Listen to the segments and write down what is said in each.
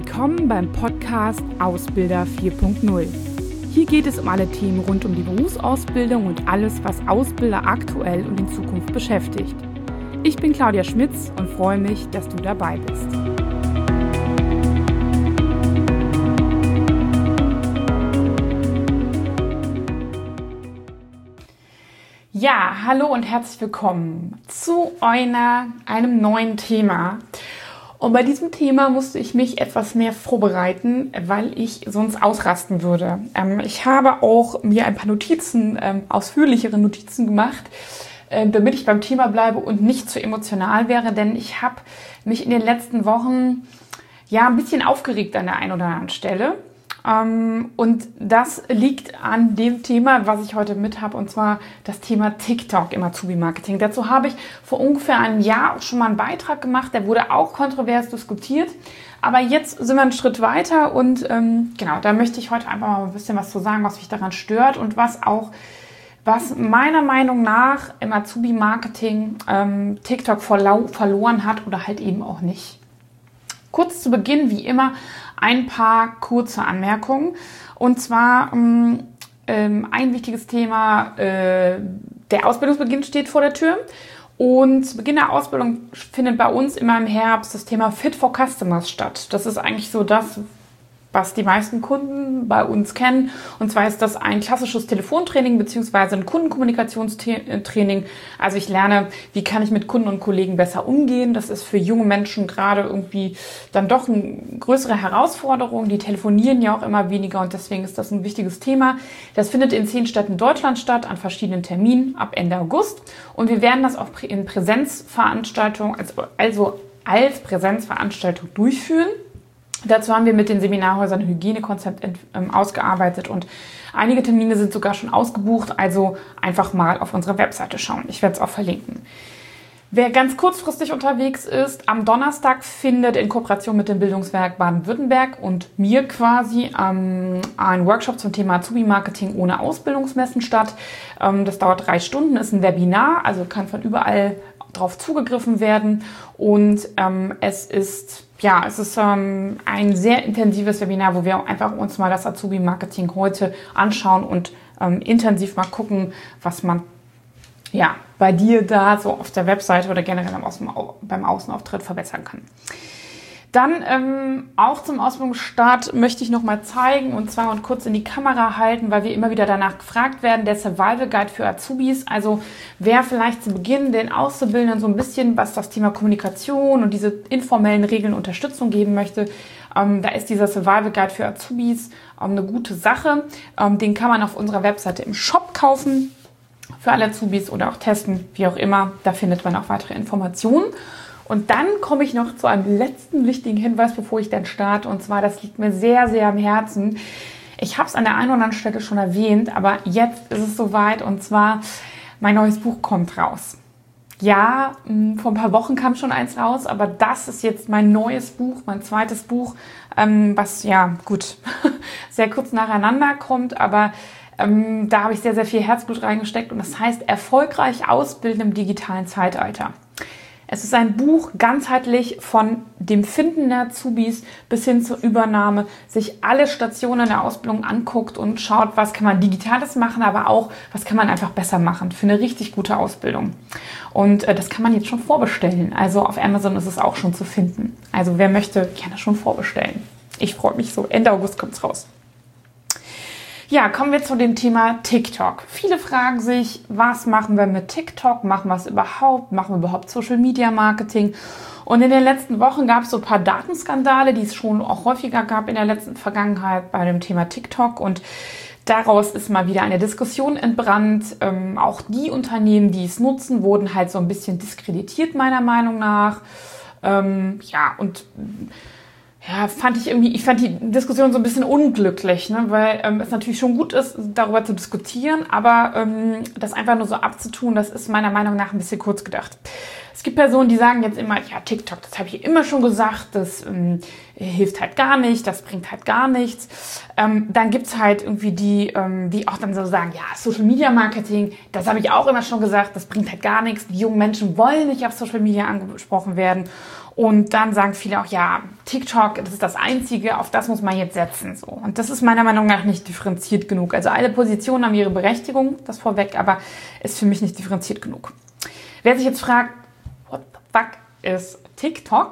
Willkommen beim Podcast Ausbilder 4.0. Hier geht es um alle Themen rund um die Berufsausbildung und alles, was Ausbilder aktuell und in Zukunft beschäftigt. Ich bin Claudia Schmitz und freue mich, dass du dabei bist. Ja, hallo und herzlich willkommen zu einem neuen Thema. Und bei diesem Thema musste ich mich etwas mehr vorbereiten, weil ich sonst ausrasten würde. Ich habe auch mir ein paar Notizen, ausführlichere Notizen gemacht, damit ich beim Thema bleibe und nicht zu emotional wäre, denn ich habe mich in den letzten Wochen ein bisschen aufgeregt an der einen oder anderen Stelle. Und das liegt an dem Thema, was ich heute mit habe, und zwar das Thema TikTok im Azubi-Marketing. Dazu habe ich vor ungefähr einem Jahr auch schon mal einen Beitrag gemacht, der wurde auch kontrovers diskutiert. Aber jetzt sind wir einen Schritt weiter und da möchte ich heute einfach mal ein bisschen was zu sagen, was mich daran stört und was meiner Meinung nach im Azubi-Marketing TikTok verloren hat oder halt eben auch nicht. Kurz zu Beginn, wie immer, ein paar kurze Anmerkungen. Und zwar ein wichtiges Thema, der Ausbildungsbeginn steht vor der Tür. Und zu Beginn der Ausbildung findet bei uns immer im Herbst das Thema Fit for Customers statt. Das ist eigentlich so das, was die meisten Kunden bei uns kennen. Und zwar ist das ein klassisches Telefontraining bzw. ein Kundenkommunikationstraining. Also ich lerne, wie kann ich mit Kunden und Kollegen besser umgehen. Das ist für junge Menschen gerade irgendwie dann doch eine größere Herausforderung. Die telefonieren ja auch immer weniger und deswegen ist das ein wichtiges Thema. Das findet in 10 Städten Deutschlands statt, an verschiedenen Terminen ab Ende August. Und wir werden das auch in Präsenzveranstaltungen, also als Präsenzveranstaltung durchführen. Dazu haben wir mit den Seminarhäusern ein Hygienekonzept ausgearbeitet und einige Termine sind sogar schon ausgebucht, also einfach mal auf unserer Webseite schauen. Ich werde es auch verlinken. Wer ganz kurzfristig unterwegs ist, am Donnerstag findet in Kooperation mit dem Bildungswerk Baden-Württemberg und mir quasi ein Workshop zum Thema Azubi-Marketing ohne Ausbildungsmessen statt. Das dauert 3 Stunden, ist ein Webinar, also kann von überall drauf zugegriffen werden und es ist ein sehr intensives Webinar, wo wir einfach uns mal das Azubi-Marketing heute anschauen und intensiv mal gucken, was man bei dir da so auf der Webseite oder generell beim Außenauftritt verbessern kann. Dann auch zum Ausbildungsstart möchte ich noch mal zeigen und kurz in die Kamera halten, weil wir immer wieder danach gefragt werden, der Survival Guide für Azubis. Also wer vielleicht zu Beginn den Auszubildenden so ein bisschen, was das Thema Kommunikation und diese informellen Regeln Unterstützung geben möchte, da ist dieser Survival Guide für Azubis eine gute Sache. Den kann man auf unserer Webseite im Shop kaufen für alle Azubis oder auch testen, wie auch immer. Da findet man auch weitere Informationen. Und dann komme ich noch zu einem letzten wichtigen Hinweis, bevor ich dann starte. Und zwar, das liegt mir sehr, sehr am Herzen. Ich habe es an der einen oder anderen Stelle schon erwähnt, aber jetzt ist es soweit. Und zwar, mein neues Buch kommt raus. Ja, vor ein paar Wochen kam schon eins raus, aber das ist jetzt mein neues Buch, mein zweites Buch, was sehr kurz nacheinander kommt, aber da habe ich sehr, sehr viel Herzblut reingesteckt. Und das heißt, erfolgreich ausbilden im digitalen Zeitalter. Es ist ein Buch ganzheitlich von dem Finden der Azubis bis hin zur Übernahme, sich alle Stationen der Ausbildung anguckt und schaut, was kann man Digitales machen, aber auch, was kann man einfach besser machen für eine richtig gute Ausbildung. Und das kann man jetzt schon vorbestellen. Also auf Amazon ist es auch schon zu finden. Also wer möchte, gerne schon vorbestellen. Ich freue mich so. Ende August kommt es raus. Ja, kommen wir zu dem Thema TikTok. Viele fragen sich, was machen wir mit TikTok? Machen wir es überhaupt? Machen wir überhaupt Social Media Marketing? Und in den letzten Wochen gab es so ein paar Datenskandale, die es schon auch häufiger gab in der letzten Vergangenheit bei dem Thema TikTok. Und daraus ist mal wieder eine Diskussion entbrannt. Auch die Unternehmen, die es nutzen, wurden halt so ein bisschen diskreditiert, meiner Meinung nach. Ich fand die Diskussion so ein bisschen unglücklich, ne? Weil es natürlich schon gut ist, darüber zu diskutieren, aber das einfach nur so abzutun, das ist meiner Meinung nach ein bisschen kurz gedacht. Es gibt Personen, die sagen jetzt immer, ja, TikTok, das habe ich immer schon gesagt, das hilft halt gar nicht, das bringt halt gar nichts. Dann gibt's halt irgendwie die auch dann so sagen, ja, Social Media Marketing, das habe ich auch immer schon gesagt, das bringt halt gar nichts. Die jungen Menschen wollen nicht auf Social Media angesprochen werden. Und dann sagen viele auch, ja, TikTok, das ist das Einzige, auf das muss man jetzt setzen. So. Und das ist meiner Meinung nach nicht differenziert genug. Also alle Positionen haben ihre Berechtigung, das vorweg, aber ist für mich nicht differenziert genug. Wer sich jetzt fragt, what the fuck ist TikTok?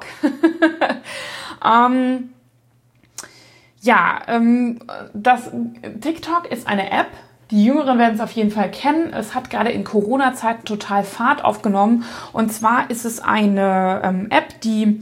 TikTok ist eine App. Die Jüngeren werden es auf jeden Fall kennen. Es hat gerade in Corona-Zeiten total Fahrt aufgenommen. Und zwar ist es eine App, die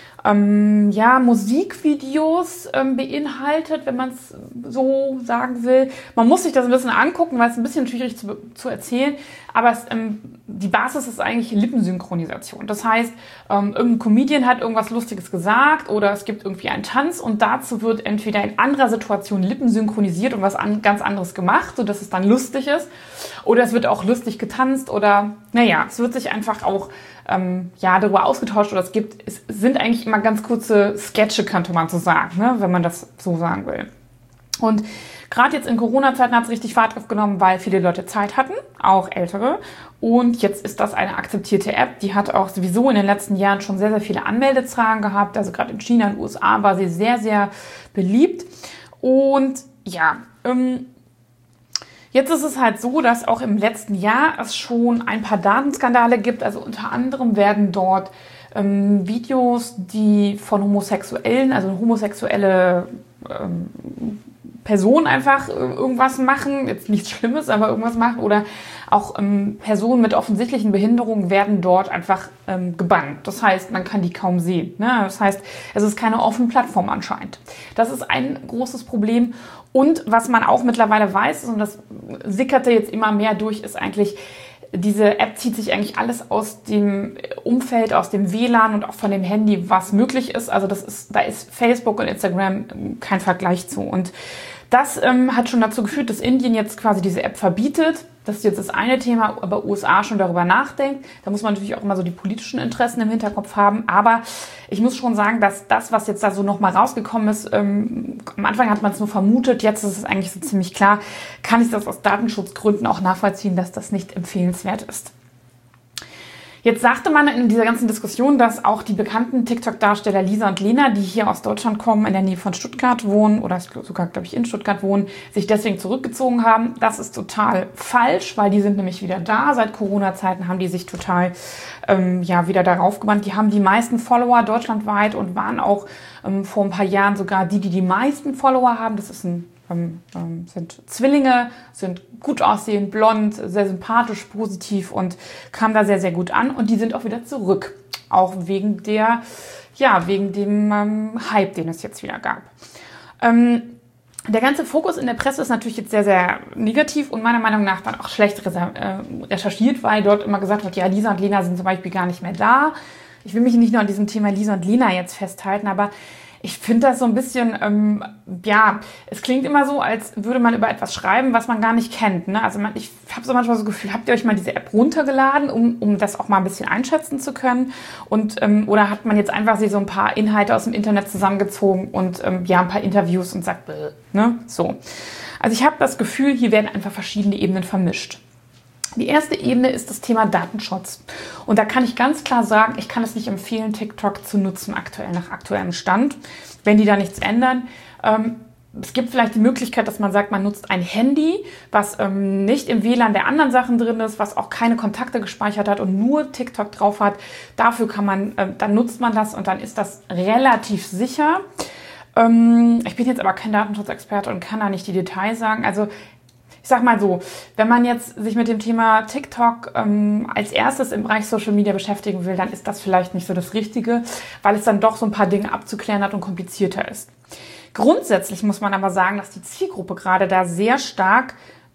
Musikvideos beinhaltet, wenn man es so sagen will. Man muss sich das ein bisschen angucken, weil es ein bisschen schwierig zu erzählen. Aber die Basis ist eigentlich Lippensynchronisation. Das heißt, irgendein Comedian hat irgendwas Lustiges gesagt oder es gibt irgendwie einen Tanz und dazu wird entweder in anderer Situation Lippen synchronisiert und was ganz anderes gemacht, sodass es dann lustig ist. Oder es wird auch lustig getanzt oder, es wird sich einfach auch darüber ausgetauscht oder es sind eigentlich immer ganz kurze Sketche, könnte man so sagen, ne, wenn man das so sagen will. Und gerade jetzt in Corona-Zeiten hat es richtig Fahrt aufgenommen, weil viele Leute Zeit hatten, auch Ältere. Und jetzt ist das eine akzeptierte App. Die hat auch sowieso in den letzten Jahren schon sehr, sehr viele Anmeldezahlen gehabt. Also gerade in China und USA war sie sehr, sehr beliebt. Und jetzt ist es halt so, dass auch im letzten Jahr es schon ein paar Datenskandale gibt. Also unter anderem werden dort Videos, die von Homosexuellen, also homosexuelle Personen einfach irgendwas machen, jetzt nichts Schlimmes, aber irgendwas machen oder auch Personen mit offensichtlichen Behinderungen werden dort einfach gebannt. Das heißt, man kann die kaum sehen. Ne? Das heißt, es ist keine offene Plattform anscheinend. Das ist ein großes Problem. Und was man auch mittlerweile weiß, und das sickerte jetzt immer mehr durch, ist eigentlich, diese App zieht sich eigentlich alles aus dem Umfeld, aus dem WLAN und auch von dem Handy, was möglich ist. Also da ist Facebook und Instagram kein Vergleich zu. Und das hat schon dazu geführt, dass Indien jetzt quasi diese App verbietet. Das ist jetzt das eine Thema, aber USA schon darüber nachdenkt. Da muss man natürlich auch immer so die politischen Interessen im Hinterkopf haben. Aber ich muss schon sagen, dass das, was jetzt da so nochmal rausgekommen ist, am Anfang hat man es nur vermutet, jetzt ist es eigentlich so ziemlich klar, kann ich das aus Datenschutzgründen auch nachvollziehen, dass das nicht empfehlenswert ist. Jetzt sagte man in dieser ganzen Diskussion, dass auch die bekannten TikTok-Darsteller Lisa und Lena, die hier aus Deutschland kommen, in der Nähe von Stuttgart wohnen oder sogar, glaube ich, in Stuttgart wohnen, sich deswegen zurückgezogen haben. Das ist total falsch, weil die sind nämlich wieder da. Seit Corona-Zeiten haben die sich total wieder darauf gewandt. Die haben die meisten Follower deutschlandweit und waren auch vor ein paar Jahren sogar die meisten Follower haben. Das ist sind Zwillinge, sind gut aussehend, blond, sehr sympathisch, positiv und kamen da sehr, sehr gut an. Und die sind auch wieder zurück. Auch wegen dem Hype, den es jetzt wieder gab. Der ganze Fokus in der Presse ist natürlich jetzt sehr, sehr negativ und meiner Meinung nach dann auch schlecht recherchiert, weil dort immer gesagt wird, ja, Lisa und Lena sind zum Beispiel gar nicht mehr da. Ich will mich nicht nur an diesem Thema Lisa und Lena jetzt festhalten, aber ich finde das so ein bisschen, es klingt immer so, als würde man über etwas schreiben, was man gar nicht kennt. Ne? Also ich habe so manchmal so das Gefühl, habt ihr euch mal diese App runtergeladen, um das auch mal ein bisschen einschätzen zu können? Und oder hat man jetzt einfach sich so ein paar Inhalte aus dem Internet zusammengezogen und ein paar Interviews und sagt, ne? So. Also ich habe das Gefühl, hier werden einfach verschiedene Ebenen vermischt. Die erste Ebene ist das Thema Datenschutz. Und da kann ich ganz klar sagen, ich kann es nicht empfehlen, TikTok zu nutzen aktuell nach aktuellem Stand, wenn die da nichts ändern. Es gibt vielleicht die Möglichkeit, dass man sagt, man nutzt ein Handy, was nicht im WLAN der anderen Sachen drin ist, was auch keine Kontakte gespeichert hat und nur TikTok drauf hat. Dafür dann nutzt man das und dann ist das relativ sicher. Ich bin jetzt aber kein Datenschutzexperte und kann da nicht die Details sagen. Also ich sag mal so, wenn man jetzt sich mit dem Thema TikTok als erstes im Bereich Social Media beschäftigen will, dann ist das vielleicht nicht so das Richtige, weil es dann doch so ein paar Dinge abzuklären hat und komplizierter ist. Grundsätzlich muss man aber sagen, dass die Zielgruppe gerade da sehr stark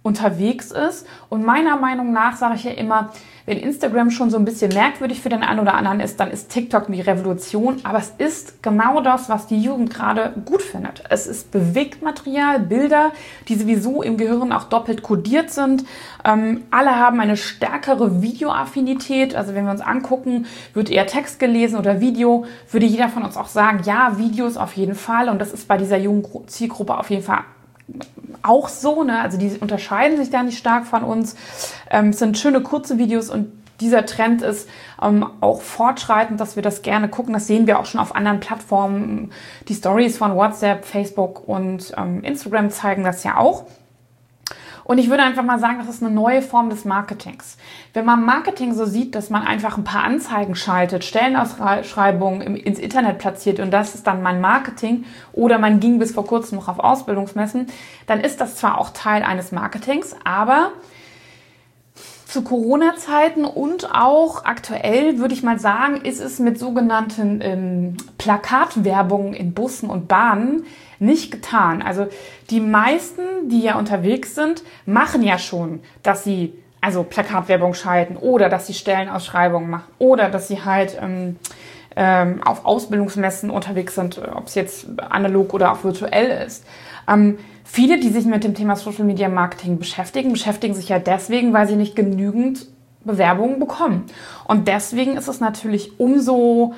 unterwegs ist. Und meiner Meinung nach sage ich ja immer, wenn Instagram schon so ein bisschen merkwürdig für den einen oder anderen ist, dann ist TikTok die Revolution. Aber es ist genau das, was die Jugend gerade gut findet. Es ist Bewegtmaterial, Bilder, die sowieso im Gehirn auch doppelt kodiert sind. Alle haben eine stärkere Videoaffinität. Also wenn wir uns angucken, wird eher Text gelesen oder Video, würde jeder von uns auch sagen, ja, Videos auf jeden Fall. Und das ist bei dieser jungen Zielgruppe auf jeden Fall auch so, ne? Also die unterscheiden sich da nicht stark von uns. Es sind schöne kurze Videos und dieser Trend ist auch fortschreitend, dass wir das gerne gucken. Das sehen wir auch schon auf anderen Plattformen. Die Stories von WhatsApp, Facebook und Instagram zeigen das ja auch. Und ich würde einfach mal sagen, das ist eine neue Form des Marketings. Wenn man Marketing so sieht, dass man einfach ein paar Anzeigen schaltet, Stellenausschreibungen ins Internet platziert und das ist dann mein Marketing oder man ging bis vor kurzem noch auf Ausbildungsmessen, dann ist das zwar auch Teil eines Marketings, aber zu Corona-Zeiten und auch aktuell, würde ich mal sagen, ist es mit sogenannten Plakatwerbung in Bussen und Bahnen nicht getan. Also die meisten, die ja unterwegs sind, machen ja schon, dass sie also Plakatwerbung schalten oder dass sie Stellenausschreibungen machen oder dass sie halt auf Ausbildungsmessen unterwegs sind, ob es jetzt analog oder auch virtuell ist. Viele, die sich mit dem Thema Social Media Marketing beschäftigen sich ja deswegen, weil sie nicht genügend Bewerbungen bekommen. Und deswegen ist es natürlich umso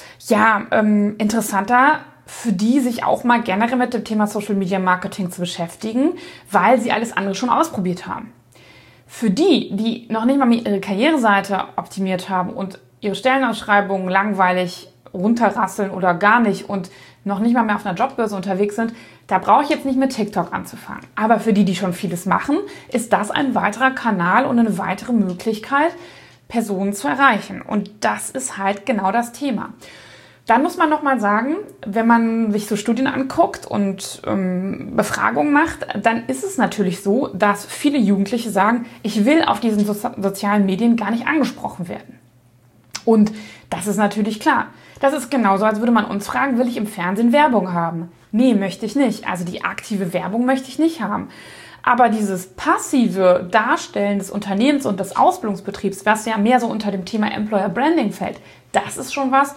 interessanter für die, sich auch mal generell mit dem Thema Social Media Marketing zu beschäftigen, weil sie alles andere schon ausprobiert haben. Für die, die noch nicht mal ihre Karriereseite optimiert haben und ihre Stellenausschreibungen langweilig runterrasseln oder gar nicht und noch nicht mal mehr auf einer Jobbörse unterwegs sind, da brauche ich jetzt nicht mit TikTok anzufangen. Aber für die, die schon vieles machen, ist das ein weiterer Kanal und eine weitere Möglichkeit, Personen zu erreichen. Und das ist halt genau das Thema. Dann muss man nochmal sagen, wenn man sich so Studien anguckt und Befragungen macht, dann ist es natürlich so, dass viele Jugendliche sagen, ich will auf diesen sozialen Medien gar nicht angesprochen werden. Und das ist natürlich klar. Das ist genauso, als würde man uns fragen, will ich im Fernsehen Werbung haben? Nee, möchte ich nicht. Also die aktive Werbung möchte ich nicht haben. Aber dieses passive Darstellen des Unternehmens und des Ausbildungsbetriebs, was ja mehr so unter dem Thema Employer Branding fällt, das ist schon was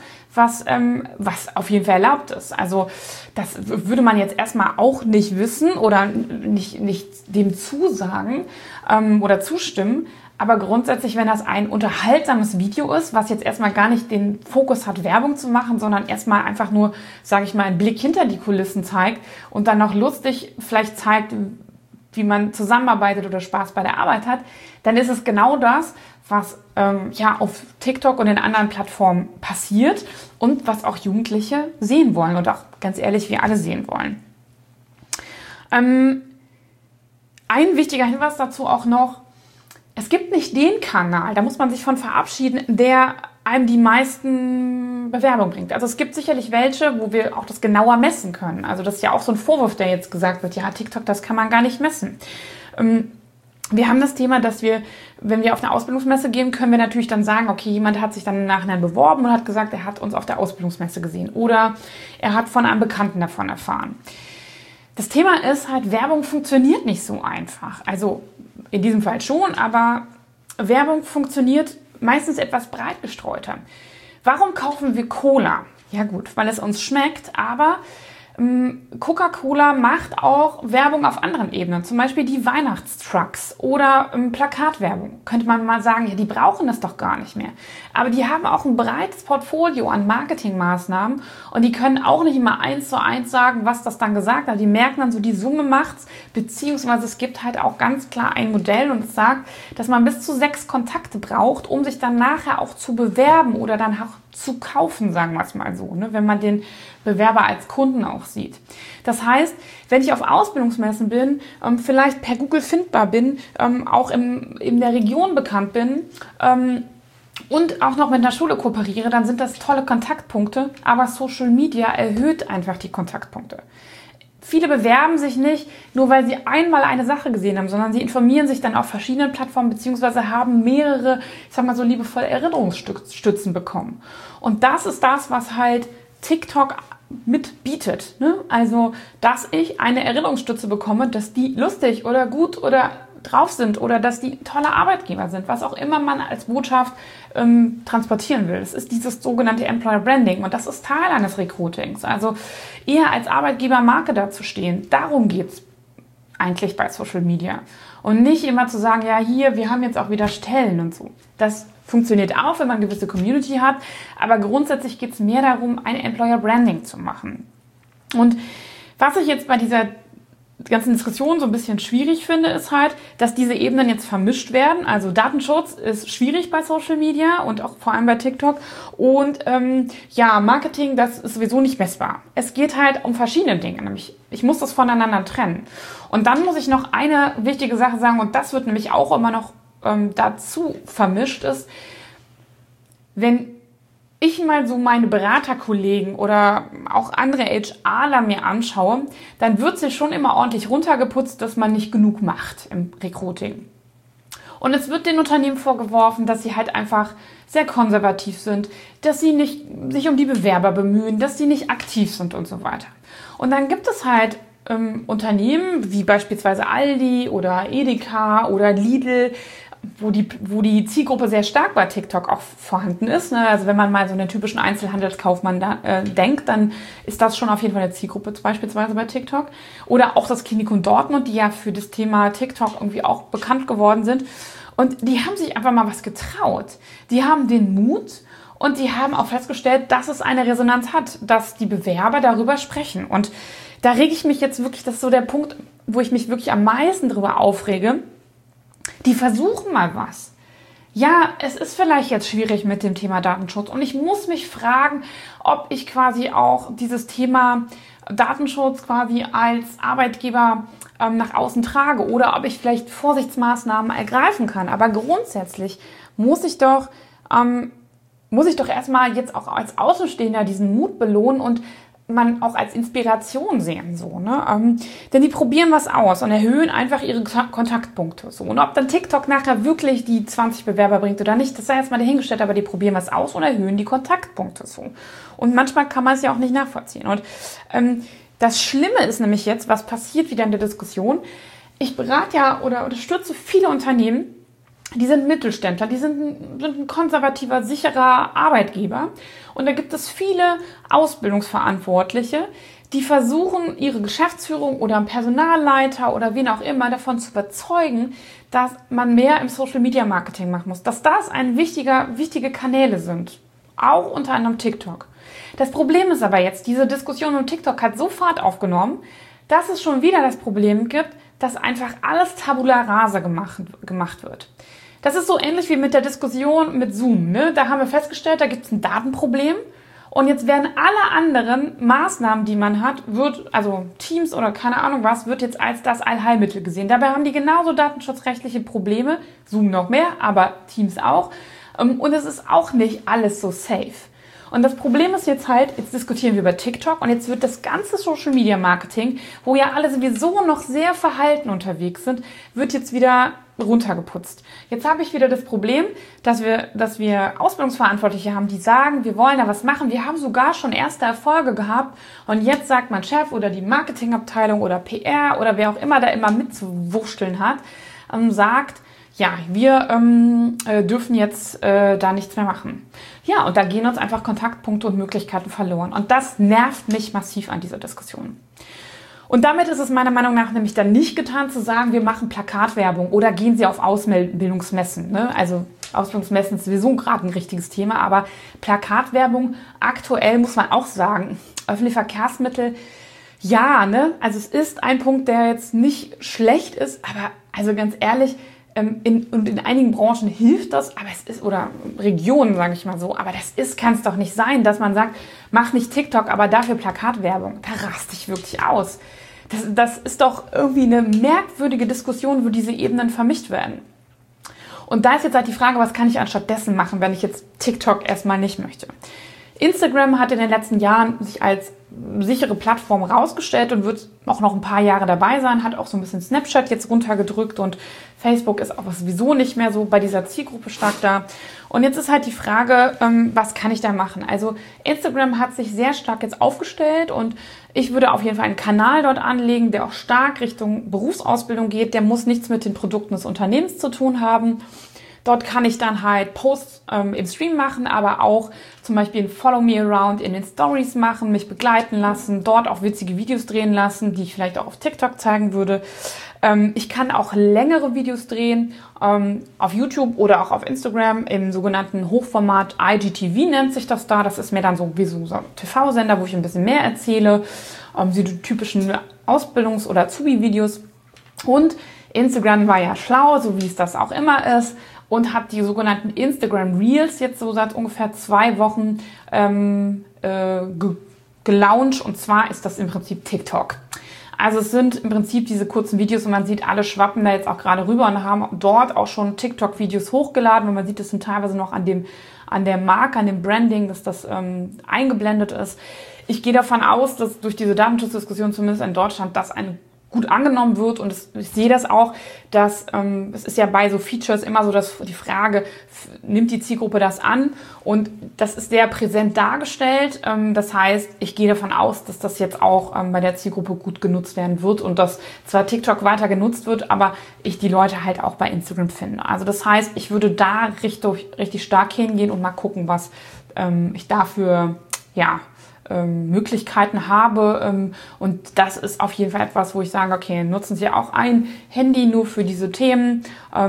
auf jeden Fall erlaubt ist. Also das würde man jetzt erstmal auch nicht wissen oder nicht dem zusagen oder zustimmen. Aber grundsätzlich, wenn das ein unterhaltsames Video ist, was jetzt erstmal gar nicht den Fokus hat, Werbung zu machen, sondern erstmal einfach nur, sage ich mal, einen Blick hinter die Kulissen zeigt und dann noch lustig vielleicht zeigt, wie man zusammenarbeitet oder Spaß bei der Arbeit hat, dann ist es genau das, was auf TikTok und den anderen Plattformen passiert und was auch Jugendliche sehen wollen und auch ganz ehrlich, wir alle sehen wollen. Ein wichtiger Hinweis dazu auch noch, es gibt nicht den Kanal, da muss man sich von verabschieden, der einem die meisten Bewerbungen bringt. Also es gibt sicherlich welche, wo wir auch das genauer messen können. Also das ist ja auch so ein Vorwurf, der jetzt gesagt wird, ja, TikTok, das kann man gar nicht messen. Wir haben das Thema, dass wir, wenn wir auf eine Ausbildungsmesse gehen, können wir natürlich dann sagen, okay, jemand hat sich dann im Nachhinein beworben und hat gesagt, er hat uns auf der Ausbildungsmesse gesehen oder er hat von einem Bekannten davon erfahren. Das Thema ist halt, Werbung funktioniert nicht so einfach. Also in diesem Fall schon, aber Werbung funktioniert meistens etwas breit gestreuter. Warum kaufen wir Cola? Ja gut, weil es uns schmeckt, aber Coca-Cola macht auch Werbung auf anderen Ebenen, zum Beispiel die Weihnachtstrucks oder Plakatwerbung. Könnte man mal sagen, ja, die brauchen das doch gar nicht mehr. Aber die haben auch ein breites Portfolio an Marketingmaßnahmen und die können auch nicht immer 1:1 sagen, was das dann gesagt hat. Die merken dann so, die Summe macht's, beziehungsweise es gibt halt auch ganz klar ein Modell und es sagt, dass man bis zu 6 Kontakte braucht, um sich dann nachher auch zu bewerben oder dann auch zu kaufen, sagen wir es mal so, ne? Wenn man den Bewerber als Kunden auch sieht. Das heißt, wenn ich auf Ausbildungsmessen bin, vielleicht per Google findbar bin, auch in der Region bekannt bin und auch noch mit einer Schule kooperiere, dann sind das tolle Kontaktpunkte, aber Social Media erhöht einfach die Kontaktpunkte. Viele bewerben sich nicht, nur weil sie einmal eine Sache gesehen haben, sondern sie informieren sich dann auf verschiedenen Plattformen beziehungsweise haben mehrere, ich sag mal so liebevoll, Erinnerungsstützen bekommen. Und das ist das, was halt TikTok mitbietet, ne? Also, dass ich eine Erinnerungsstütze bekomme, dass die lustig oder gut oder drauf sind oder dass die tolle Arbeitgeber sind, was auch immer man als Botschaft transportieren will. Das ist dieses sogenannte Employer Branding und das ist Teil eines Recruitings. Also eher als Arbeitgeber Marke dazustehen. Darum geht's eigentlich bei Social Media. Und nicht immer zu sagen, ja hier, wir haben jetzt auch wieder Stellen und so. Das funktioniert auch, wenn man eine gewisse Community hat, aber grundsätzlich geht es mehr darum, ein Employer Branding zu machen. Und was ich jetzt bei dieser ganzen Diskussion so ein bisschen schwierig finde, ist halt, dass diese Ebenen jetzt vermischt werden. Also Datenschutz ist schwierig bei Social Media und auch vor allem bei TikTok. Und Marketing, das ist sowieso nicht messbar. Es geht halt um verschiedene Dinge, nämlich ich muss das voneinander trennen. Und dann muss ich noch eine wichtige Sache sagen, und das wird nämlich auch immer noch dazu vermischt, ist, wenn ich mal so meine Beraterkollegen oder auch andere HRler mir anschaue, dann wird sich schon immer ordentlich runtergeputzt, dass man nicht genug macht im Recruiting. Und es wird den Unternehmen vorgeworfen, dass sie halt einfach sehr konservativ sind, dass sie nicht sich um die Bewerber bemühen, dass sie nicht aktiv sind und so weiter. Und dann gibt es halt Unternehmen wie beispielsweise Aldi oder Edeka oder Lidl, wo die Zielgruppe sehr stark bei TikTok auch vorhanden ist. Ne? Also wenn man mal so einen typischen Einzelhandelskaufmann denkt, dann ist das schon auf jeden Fall eine Zielgruppe beispielsweise bei TikTok. Oder auch das Klinikum Dortmund, die ja für das Thema TikTok irgendwie auch bekannt geworden sind. Und die haben sich einfach mal was getraut. Die haben den Mut und die haben auch festgestellt, dass es eine Resonanz hat, dass die Bewerber darüber sprechen. Und da rege ich mich jetzt wirklich, das ist so der Punkt, wo ich mich wirklich am meisten drüber aufrege. Die versuchen mal was. Ja, es ist vielleicht jetzt schwierig mit dem Thema Datenschutz und ich muss mich fragen, ob ich quasi auch dieses Thema Datenschutz quasi als Arbeitgeber nach außen trage oder ob ich vielleicht Vorsichtsmaßnahmen ergreifen kann. Aber grundsätzlich muss ich doch erstmal jetzt auch als Außenstehender diesen Mut belohnen und man auch als Inspiration sehen, so, ne? Denn die probieren was aus und erhöhen einfach ihre Kontaktpunkte, so. Und ob dann TikTok nachher wirklich die 20 Bewerber bringt oder nicht, das sei jetzt mal dahingestellt, aber die probieren was aus und erhöhen die Kontaktpunkte, so. Und manchmal kann man es ja auch nicht nachvollziehen. Und das Schlimme ist nämlich jetzt, was passiert wieder in der Diskussion. Ich berate ja oder unterstütze viele Unternehmen, die sind Mittelständler, die sind ein konservativer, sicherer Arbeitgeber. Und da gibt es viele Ausbildungsverantwortliche, die versuchen, ihre Geschäftsführung oder einen Personalleiter oder wen auch immer davon zu überzeugen, dass man mehr im Social-Media-Marketing machen muss. Dass das wichtige Kanäle sind. Auch unter anderem TikTok. Das Problem ist aber jetzt, diese Diskussion um TikTok hat so Fahrt aufgenommen, dass es schon wieder das Problem gibt, dass einfach alles Tabula rasa gemacht wird. Das ist so ähnlich wie mit der Diskussion mit Zoom. Ne? Da haben wir festgestellt, da gibt es ein Datenproblem. Und jetzt werden alle anderen Maßnahmen, die man hat, also Teams oder keine Ahnung was, wird jetzt als das Allheilmittel gesehen. Dabei haben die genauso datenschutzrechtliche Probleme, Zoom noch mehr, aber Teams auch. Und es ist auch nicht alles so safe. Und das Problem ist jetzt halt, jetzt diskutieren wir über TikTok und jetzt wird das ganze Social Media Marketing, wo ja alle sowieso noch sehr verhalten unterwegs sind, wird jetzt wieder runtergeputzt. Jetzt habe ich wieder das Problem, dass wir Ausbildungsverantwortliche haben, die sagen, wir wollen da was machen. Wir haben sogar schon erste Erfolge gehabt und jetzt sagt mein Chef oder die Marketingabteilung oder PR oder wer auch immer da immer mitzuwurschteln hat, sagt, ja, wir dürfen jetzt da nichts mehr machen. Ja, und da gehen uns einfach Kontaktpunkte und Möglichkeiten verloren. Und das nervt mich massiv an dieser Diskussion. Und damit ist es meiner Meinung nach nämlich dann nicht getan zu sagen, wir machen Plakatwerbung oder gehen Sie auf Ausbildungsmessen. Ne? Also Ausbildungsmessen ist sowieso gerade ein richtiges Thema, aber Plakatwerbung aktuell muss man auch sagen, öffentliche Verkehrsmittel, ja, ne? Also es ist ein Punkt, der jetzt nicht schlecht ist, aber also ganz ehrlich, in einigen Branchen hilft das, aber es ist, oder Regionen, sage ich mal so, aber kann es doch nicht sein, dass man sagt, mach nicht TikTok, aber dafür Plakatwerbung. Da raste ich wirklich aus. Das ist doch irgendwie eine merkwürdige Diskussion, wo diese Ebenen vermischt werden. Und da ist jetzt halt die Frage, was kann ich anstatt dessen machen, wenn ich jetzt TikTok erstmal nicht möchte? Instagram hat in den letzten Jahren sich als sichere Plattform rausgestellt und wird auch noch ein paar Jahre dabei sein, hat auch so ein bisschen Snapchat jetzt runtergedrückt und Facebook ist auch sowieso nicht mehr so bei dieser Zielgruppe stark da. Und jetzt ist halt die Frage, was kann ich da machen? Also Instagram hat sich sehr stark jetzt aufgestellt und ich würde auf jeden Fall einen Kanal dort anlegen, der auch stark Richtung Berufsausbildung geht. Der muss nichts mit den Produkten des Unternehmens zu tun haben. Dort kann ich dann halt Posts im Stream machen, aber auch zum Beispiel ein Follow Me Around in den Stories machen, mich begleiten lassen, dort auch witzige Videos drehen lassen, die ich vielleicht auch auf TikTok zeigen würde. Ich kann auch längere Videos drehen auf YouTube oder auch auf Instagram im sogenannten Hochformat IGTV nennt sich das da. Das ist mir dann so wie so ein TV-Sender, wo ich ein bisschen mehr erzähle, die typischen Ausbildungs- oder Azubi-Videos. Und Instagram war ja schlau, so wie es das auch immer ist, und hat die sogenannten Instagram Reels jetzt so seit ungefähr 2 Wochen gelauncht. Und zwar ist das im Prinzip TikTok. Also es sind im Prinzip diese kurzen Videos und man sieht, alle schwappen da jetzt auch gerade rüber und haben dort auch schon TikTok-Videos hochgeladen. Und man sieht es sind teilweise noch an der Marke, an dem Branding, dass das eingeblendet ist. Ich gehe davon aus, dass durch diese Datenschutzdiskussion zumindest in Deutschland das eine gut angenommen wird und ich sehe das auch, dass es ist ja bei so Features immer so, dass die Frage, nimmt die Zielgruppe das an? Und das ist sehr präsent dargestellt. Das heißt, ich gehe davon aus, dass das jetzt auch bei der Zielgruppe gut genutzt werden wird und dass zwar TikTok weiter genutzt wird, aber ich die Leute halt auch bei Instagram finde. Also das heißt, ich würde da richtig stark hingehen und mal gucken, was ich dafür, Möglichkeiten habe und das ist auf jeden Fall etwas, wo ich sage, okay, nutzen Sie auch ein Handy nur für diese Themen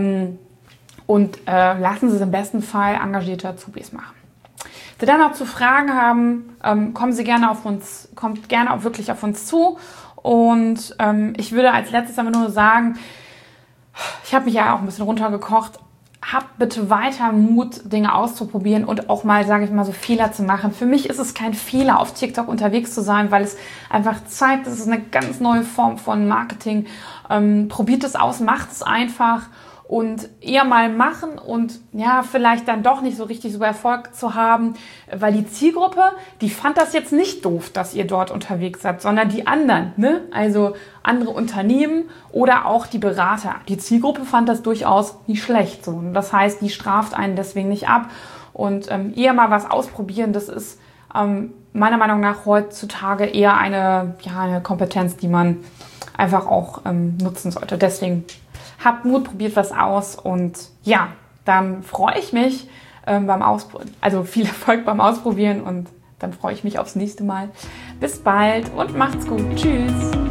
und lassen Sie es im besten Fall engagierte Azubis machen. Wenn Sie dann noch zu Fragen haben, kommt gerne auch wirklich auf uns zu und ich würde als letztes aber nur sagen, ich habe mich ja auch ein bisschen runtergekocht, habt bitte weiter Mut, Dinge auszuprobieren und auch mal, sage ich mal, so Fehler zu machen. Für mich ist es kein Fehler, auf TikTok unterwegs zu sein, weil es einfach zeigt, es ist eine ganz neue Form von Marketing. Probiert es aus, macht es einfach und eher mal machen und ja, vielleicht dann doch nicht so richtig super Erfolg zu haben, weil die Zielgruppe, die fand das jetzt nicht doof, dass ihr dort unterwegs seid, sondern die anderen, ne? Also andere Unternehmen oder auch die Berater. Die Zielgruppe fand das durchaus nicht schlecht. So. Und das heißt, die straft einen deswegen nicht ab und eher mal was ausprobieren, das ist meiner Meinung nach heutzutage eher eine Kompetenz, die man einfach auch nutzen sollte. Deswegen habt Mut, probiert was aus und ja, dann freue ich mich viel Erfolg beim Ausprobieren und dann freue ich mich aufs nächste Mal. Bis bald und macht's gut. Tschüss.